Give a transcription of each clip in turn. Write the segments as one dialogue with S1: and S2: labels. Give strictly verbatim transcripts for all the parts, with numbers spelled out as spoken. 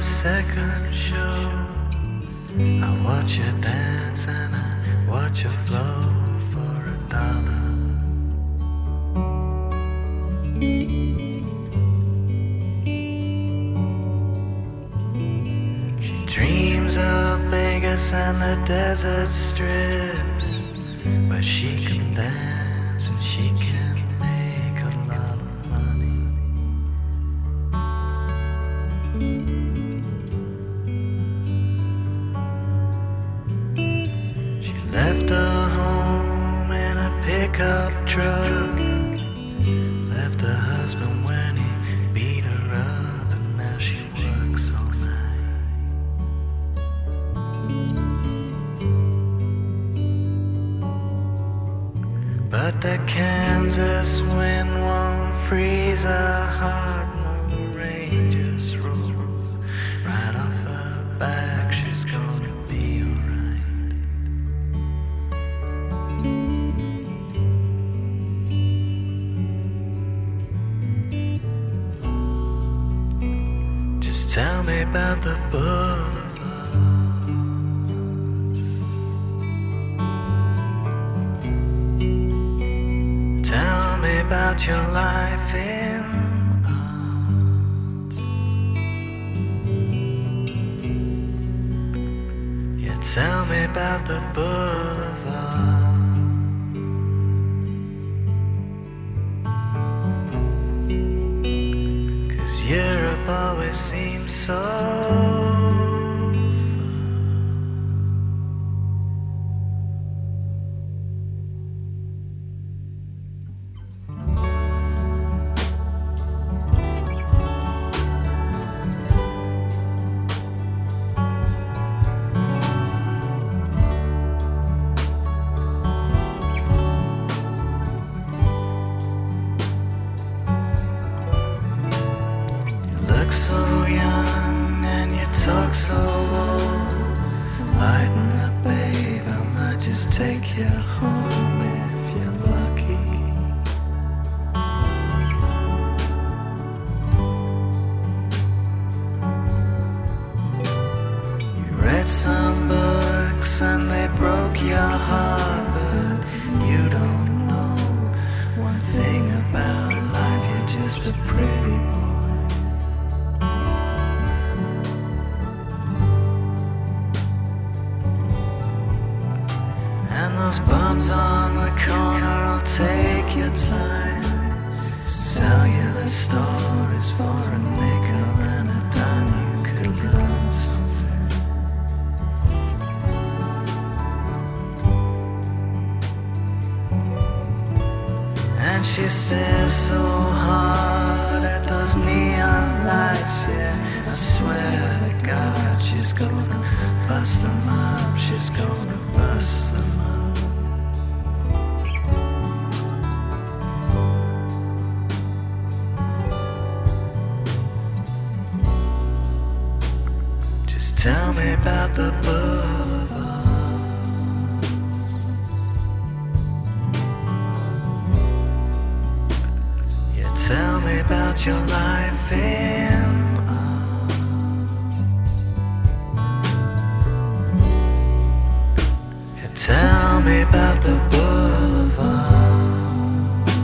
S1: second show. I watch you dance and I watch you flow for a dollar. She dreams of Vegas and the desert strips, where she can dance and she can make a lot of money. She left her home in a pickup truck, left her husband when he beat her up, and now she works all night. But the Kansas wind won't freeze her heart, no rain just rolls right off her back. She's gonna be alright. Just tell me about the boulevard. Tell me about your life in art. Yeah, tell me about the boulevard. 'Cause Europe always seems so so young and you talk so old. Lighten up, babe, I might just take you home if you're lucky. You read some books and they broke your heart, but you don't know one thing about life. You're just a pretty boy. Those bums on the corner will take your time, sell you the stories for a nickel and a dime. You could learn something. And she stares so hard at those neon lights. Yeah, I swear to God, she's gonna bust them up. She's gonna bust them up. Tell me about the boulevard. Yeah, tell me about your life in art. Yeah, tell me about the boulevard.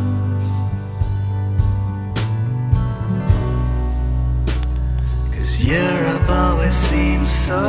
S1: 'Cause Europe always seems so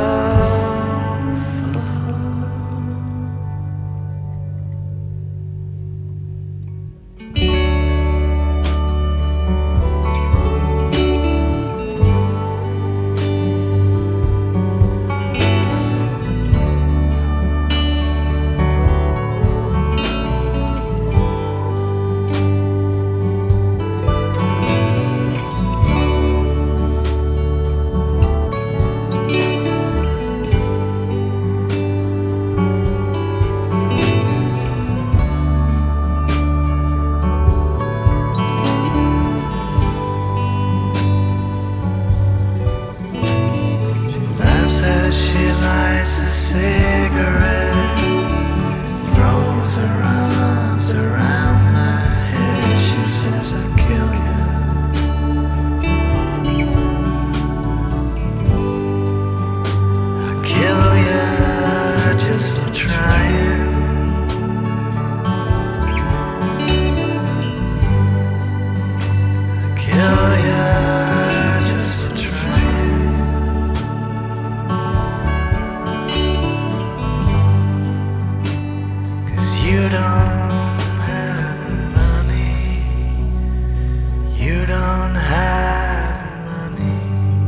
S1: You don't have money. You don't have money.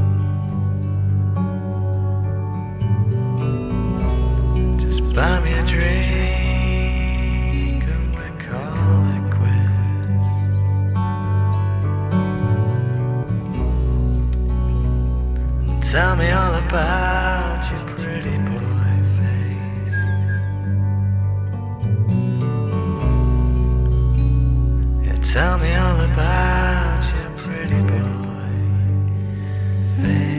S1: Just buy me a drink and we call it quits. Tell me all about your pretty boy face. Yeah, tell me all about your pretty boy face.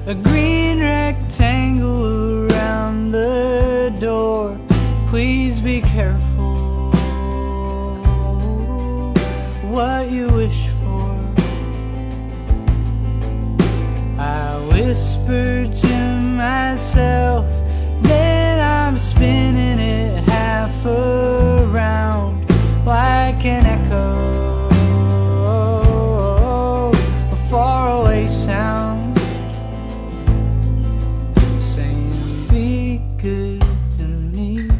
S1: a green rectangle around the door. Please be careful what you wish for. I whisper to myself, then I'm spinning it half around like an echo, a faraway sound saying, be good to me,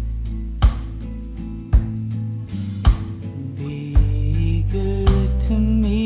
S1: be good to me.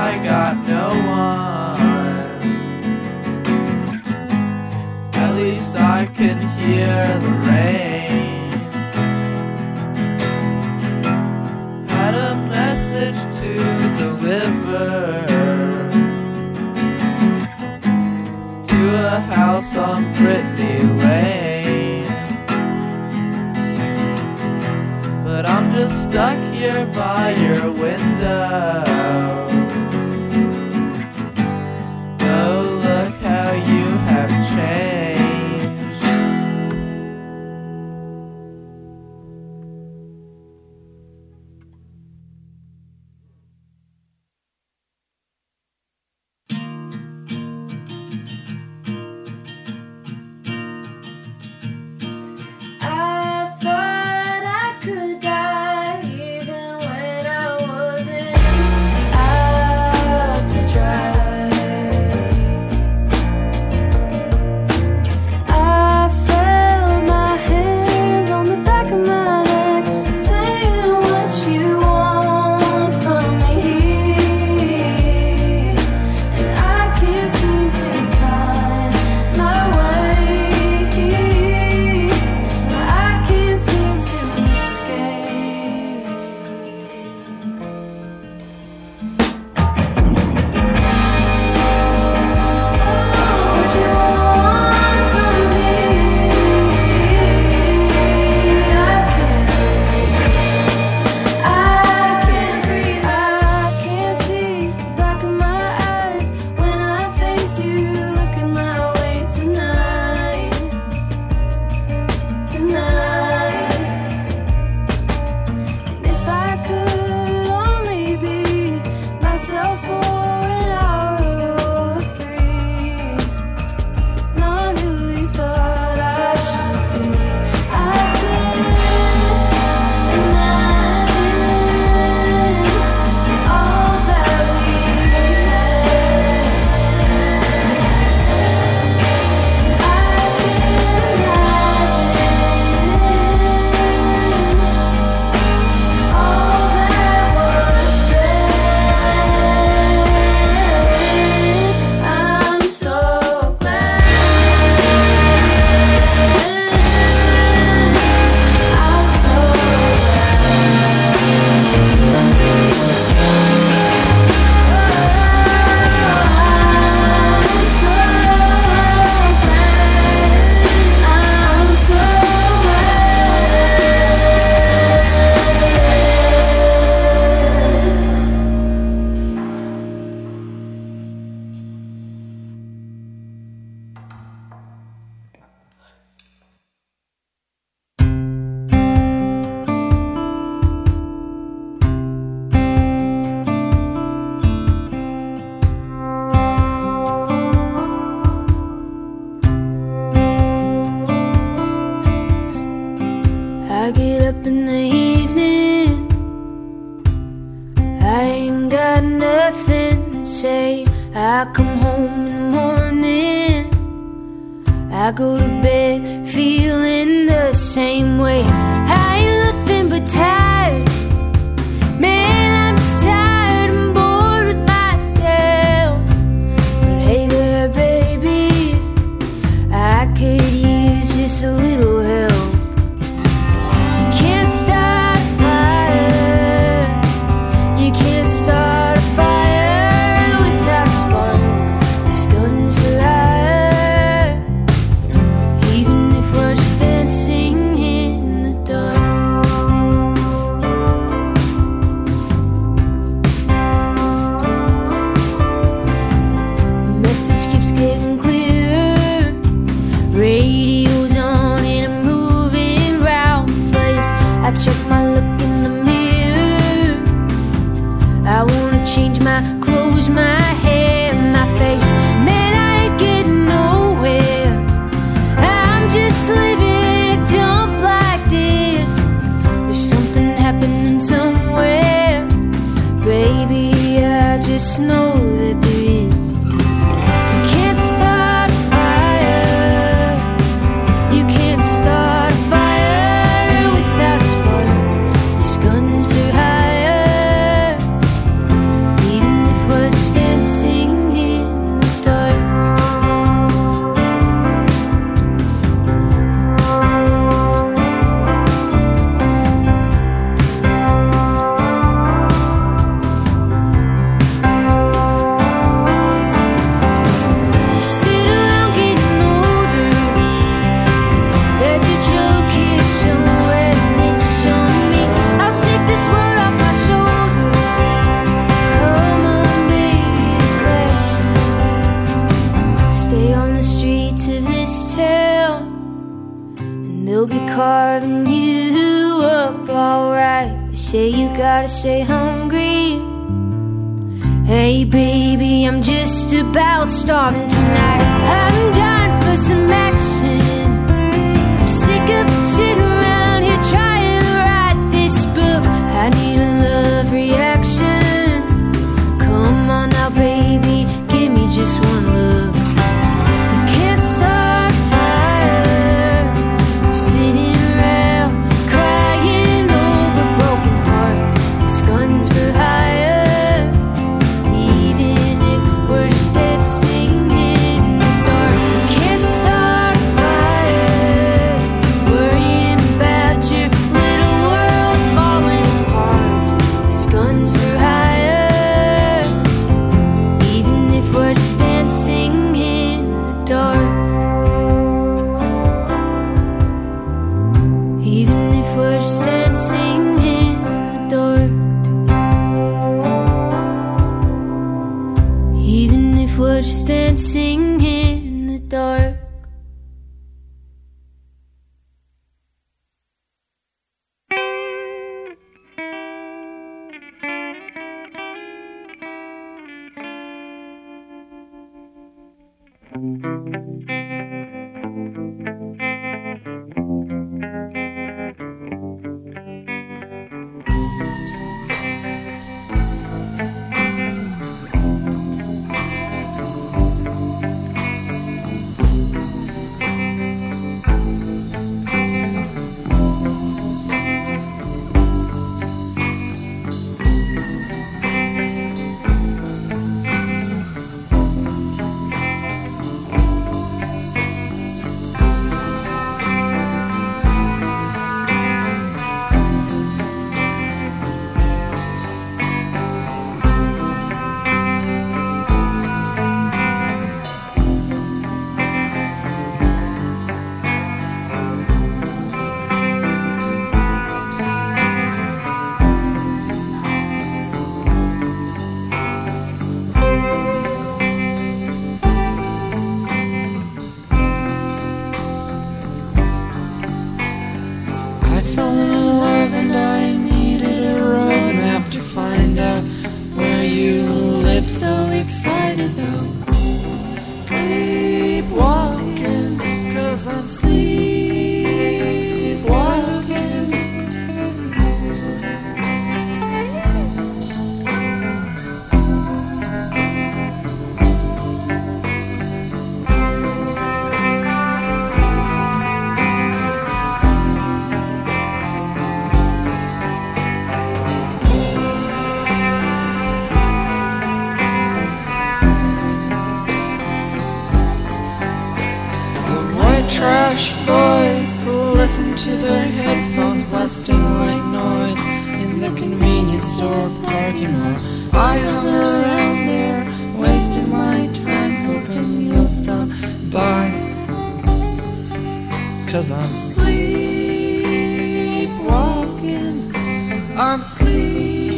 S1: I got no one. At least I can hear the rain. Had a message to deliver to a house on Brittany Lane, but I'm just stuck here by your window. Oh, look how you have changed.
S2: I get up in the evening, I ain't got nothing to say. I come home in the morning, I go to bed feeling the same way. I ain't nothing but tired, man, I'm just tired and bored with myself. But hey there, baby, I could use just a little help. I check my look in the mirror, I wanna change my clothes, my hair, my face. Man, I ain't getting nowhere, I'm just living a dump like this. There's something happening somewhere, baby, I just know that there is. You can't start a fire, you can't start a fire. Guns are higher, even if we're gotta stay hungry. Hey baby, I'm just about starving tonight. I'm dying for some action. I'm sick of sitting around here trying to write this book. I need a love reaction. Come on now baby, give me just one look. You can't start a fire sitting around crying over a broken heart. This gun's for hire. Just dancing in the dark.
S3: Trash boys listen to their headphones blasting white noise in the convenience store parking lot. I hung around there wasting my time hoping you'll stop by, 'cause I'm sleepwalking, I'm sleepwalking.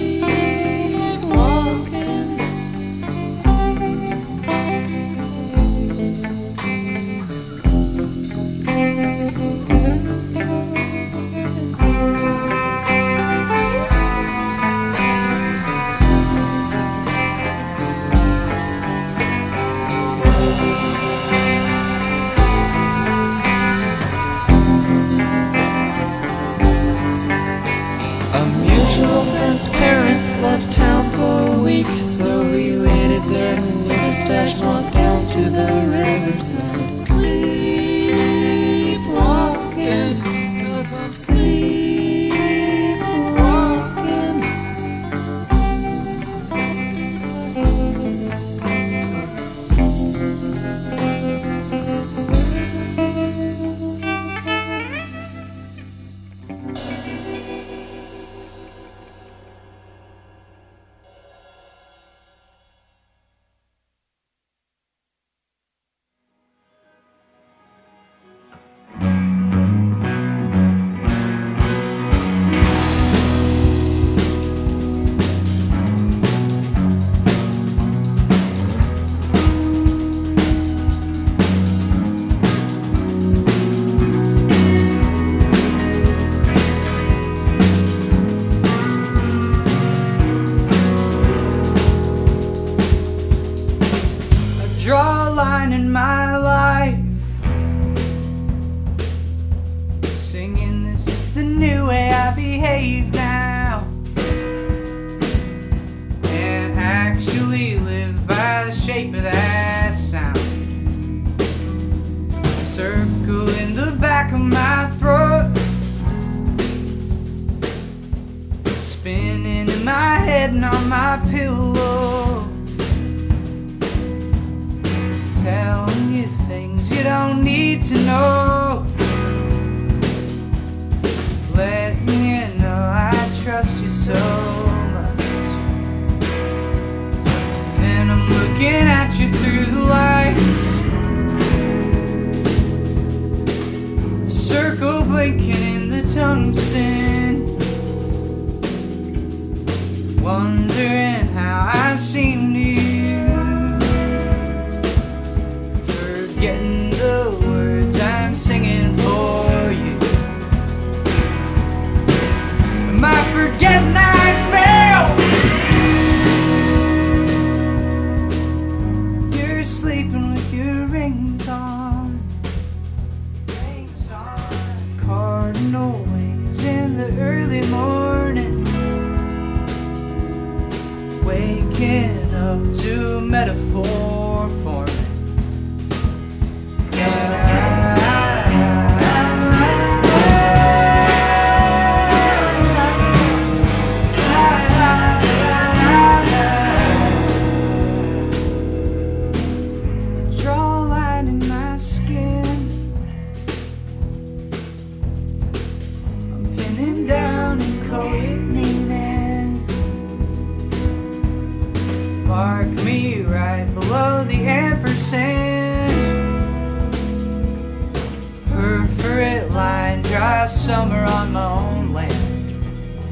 S3: Parents left town for a week, so we waited there and lit a stash, walked down to the riverside. Sleepwalking, 'cause I'm sleepwalking.
S4: actually live by the shape of that sound. Circle in the back of my throat, spinning in my head and on my pillow, telling you things you don't need to know, letting you know I trust you so much. And I'm looking at you through the lights, circle blinking in the tungsten, wondering how I seem to you, forgetting the words I'm singing for you. Am I forgetting I failed? You're sleeping with your rings on, rings on. Cardinal wings in the early morning, waking up to a metaphor for me. Draw a line in my skin, I'm pinning down and coating in. Mark me right below the ampersand, perforate line, dry summer on my own land.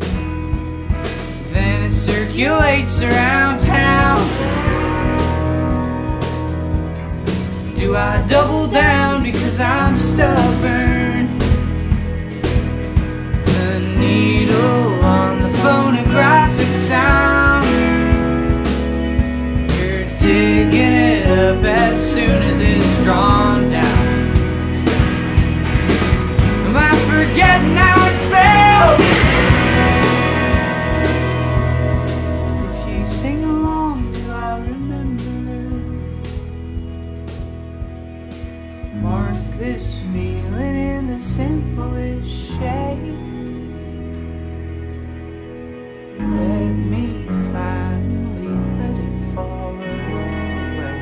S4: Then it circulates around town. Do I double down because I'm stubborn? The needle on the phonographic sound, digging it up as soon as it's drawn down. Am I forgetting how it felt? If you sing along, do I remember? Mark this feeling in the simplest shape. Let me finally let it fall away.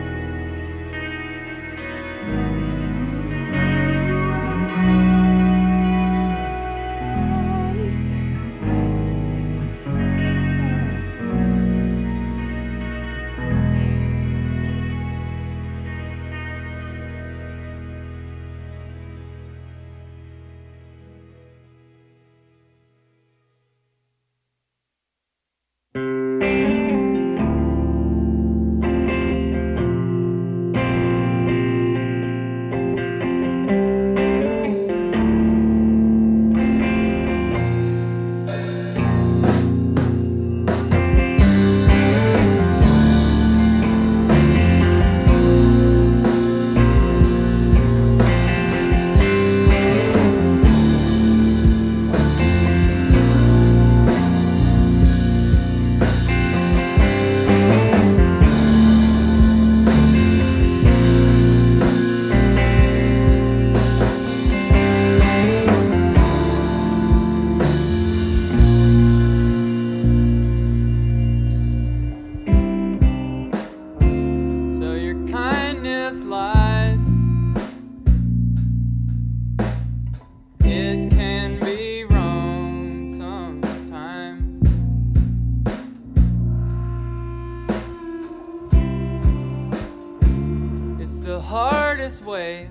S4: hardest way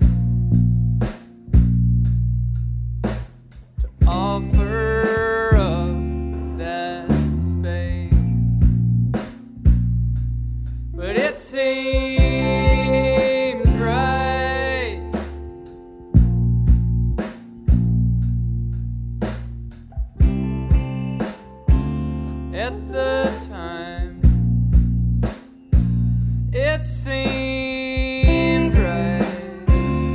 S4: to offer up that space, but it seemed right at the time. It seemed right.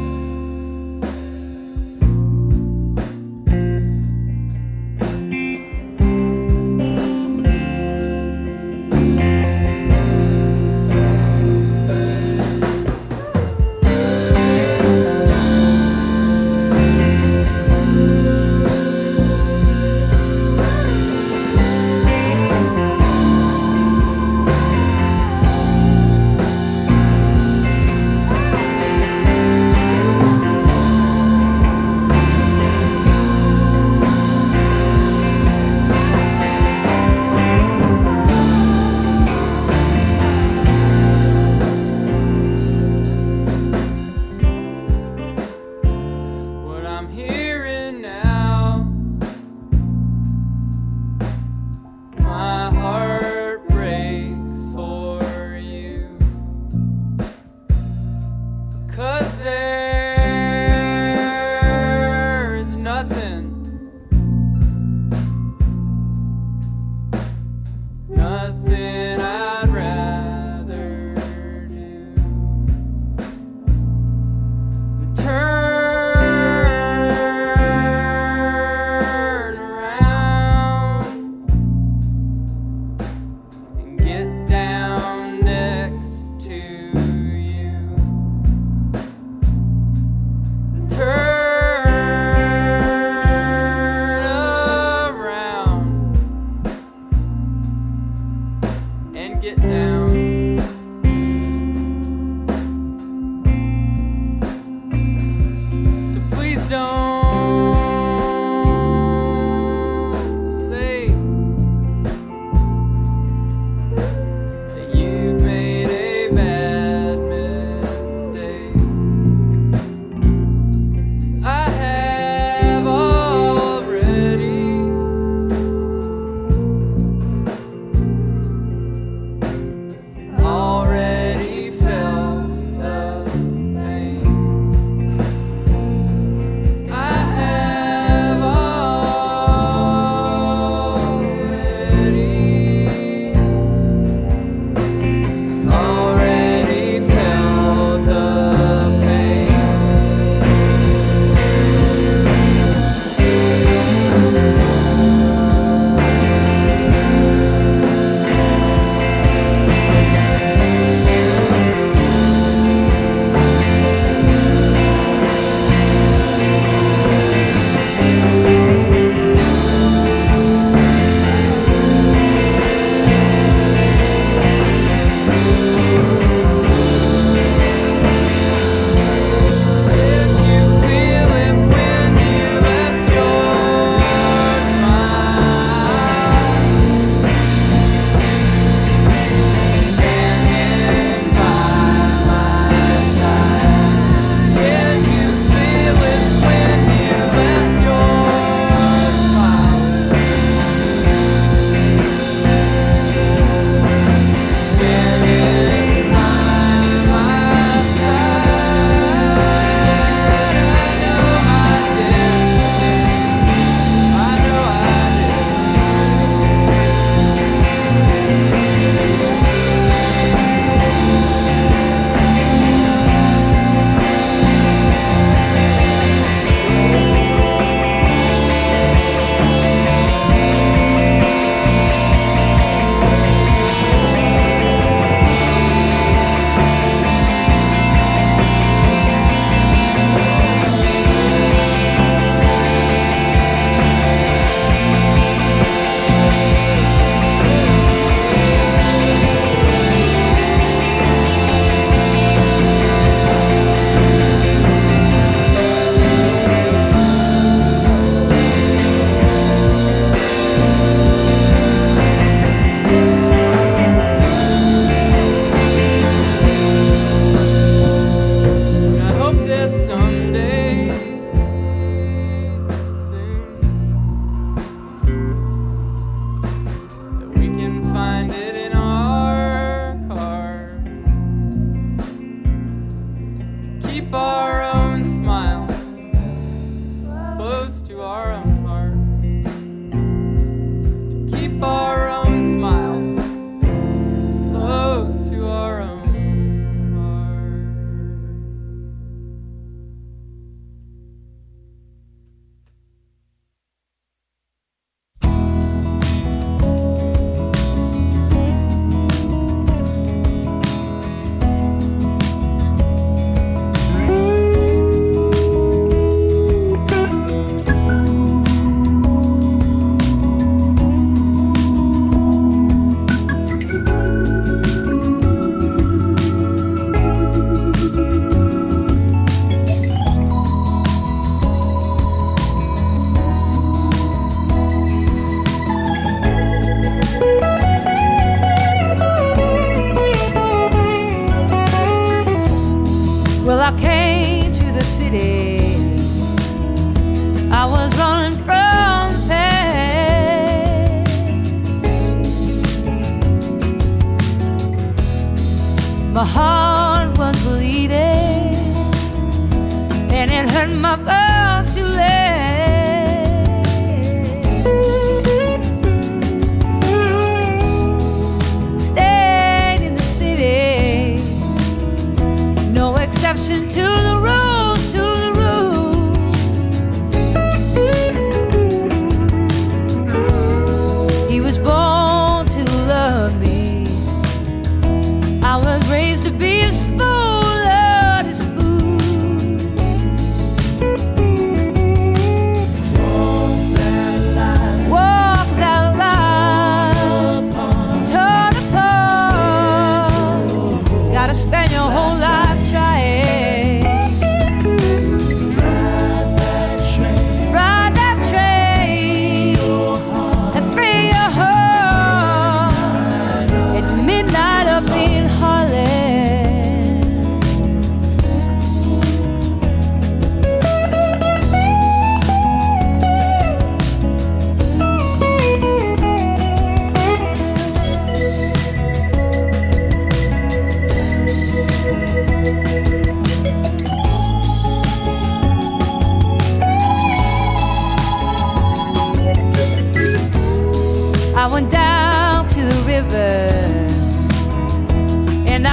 S3: get down. So please don't say that you've made a bad mistake. 'Cause I have already. Already felt the pain. I have already, already felt the pain. Did you feel it when you left your smile? Standing by my side. Did you feel it when you left your smile? Standing by my side. I know I did. I know I did. And I hope that someday soon that we can find it in our cards. Keep our own smile close to our own hearts. To keep our own smile close to our own hearts.
S5: Well, I came to the city. I was running from pain. My heart was bleeding, and it hurt my bones to stayed in the city. No exception to the rules, to the rules. He was born to love me. I was raised to be his fool, Lord, his fool. Walk that line, torn apart.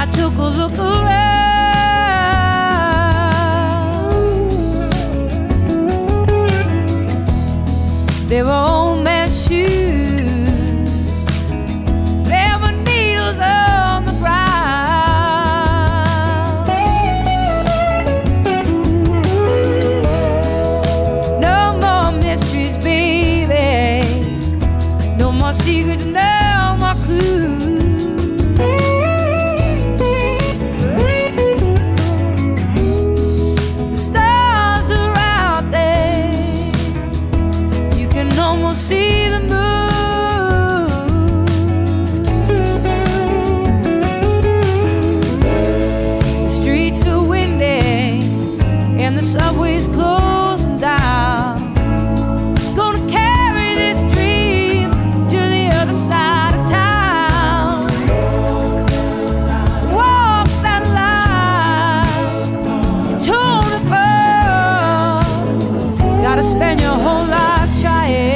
S5: I took a look around. They were old man's shoes. There were needles on the ground. No more mysteries, baby. No more secrets, no more clues. See the moon. The streets are windy and the subway's closing down. Gonna carry this dream to the other side of town. Walk that line, you told it all. Gotta spend your whole life trying.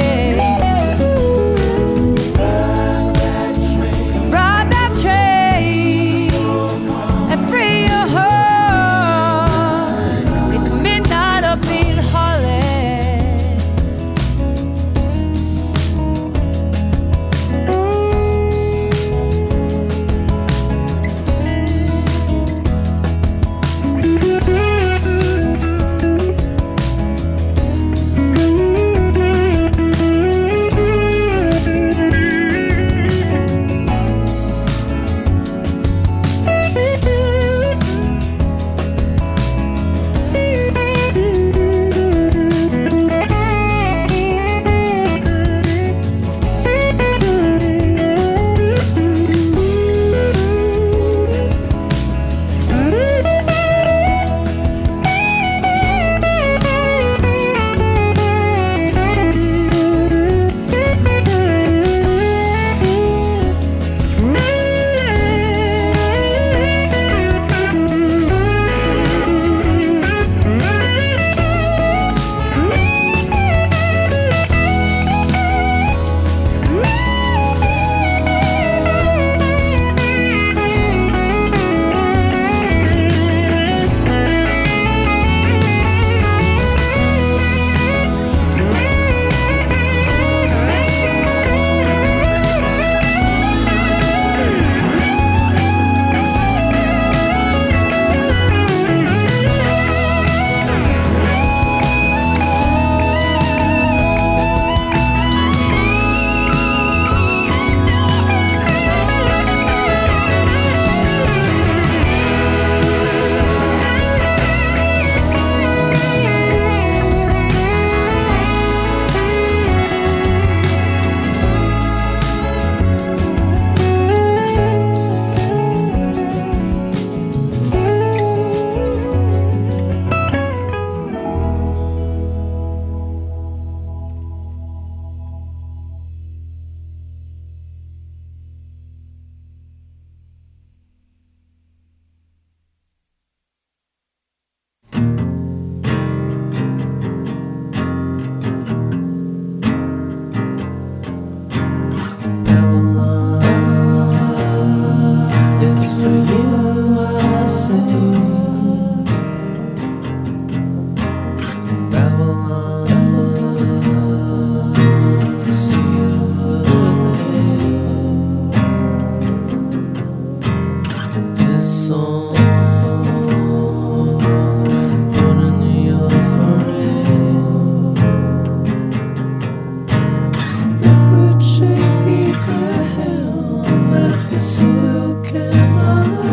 S1: Shaky ground that the soil cannot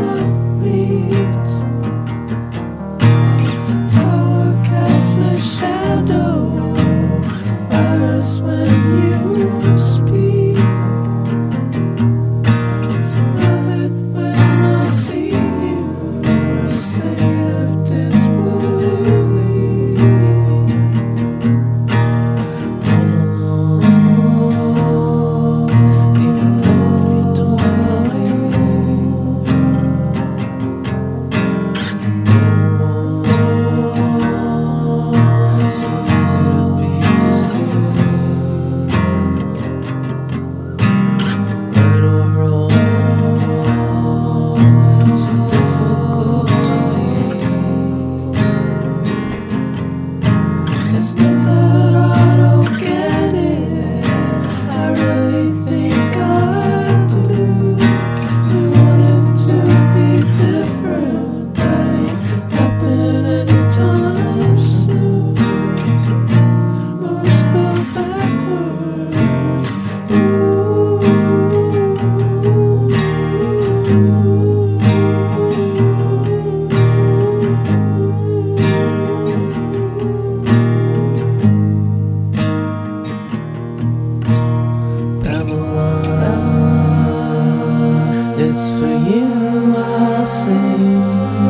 S3: for you I'll sing.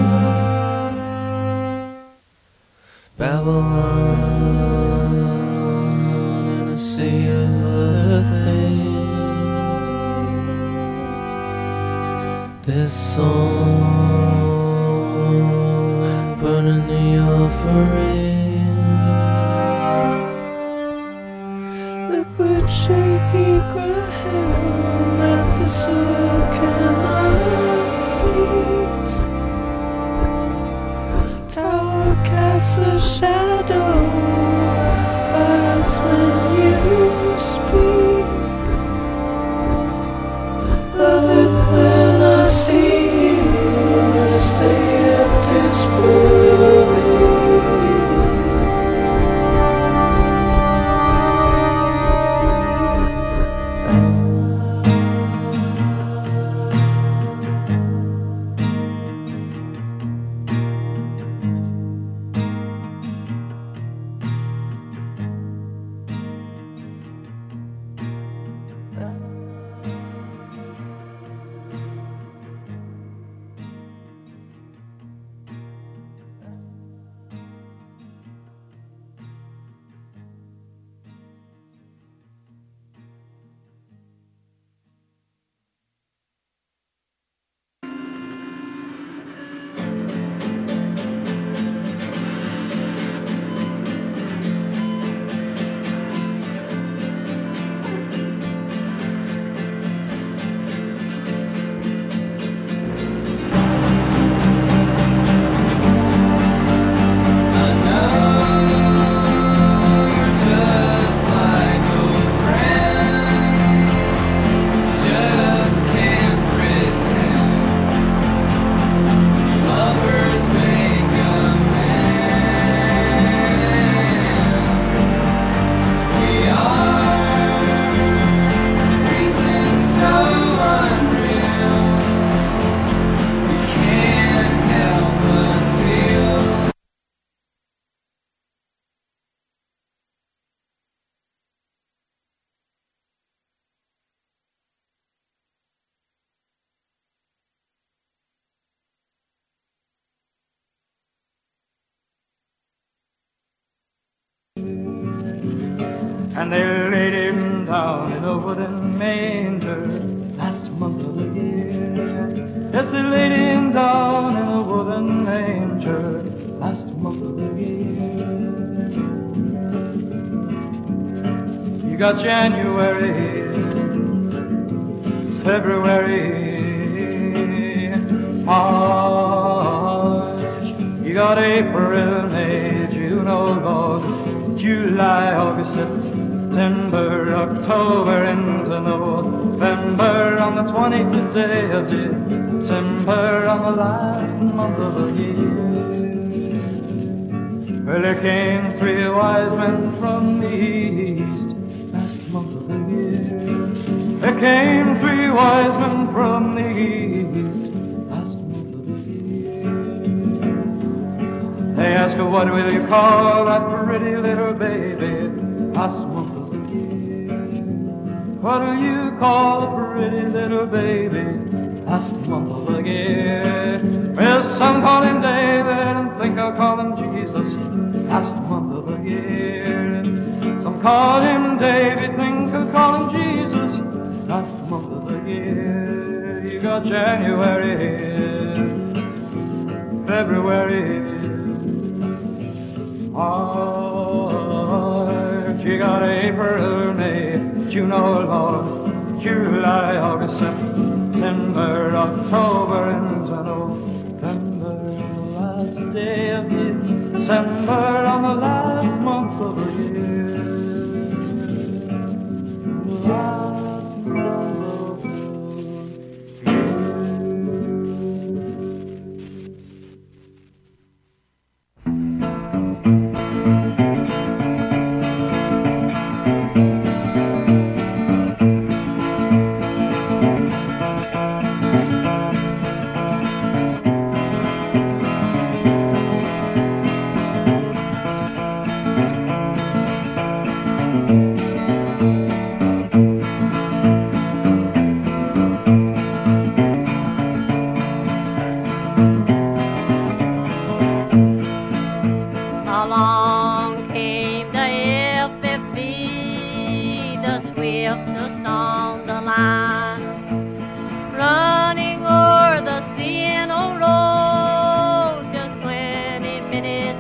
S3: Babylon in a sea of other things. This song burning the offering. Liquid shaky ground that the soul cannot reach. Tower casts a shadow as when you speak. Love it when I see you stay up this
S4: And they laid him down in a wooden manger last month of the year. Yes, they laid him down in a wooden manger last month of the year. You got January, February, March. You got April, May, June, August, July, August, September, October, into November, on the twenty-fifth day of December, on the last month of the year. Well, there came three wise men from the east last month of the year. There came three wise men from the east last month of the year. They asked her, what will you call that pretty little baby last month of the year? What will you call a pretty little baby last month of the year? Well, some call him David and think I'll call him Jesus last month of the year. Some call him David, think I'll call him Jesus last month of the year. You got January, February, March. You got April, May, June, oh Lord, July, August, September, October, into November, the last day of December,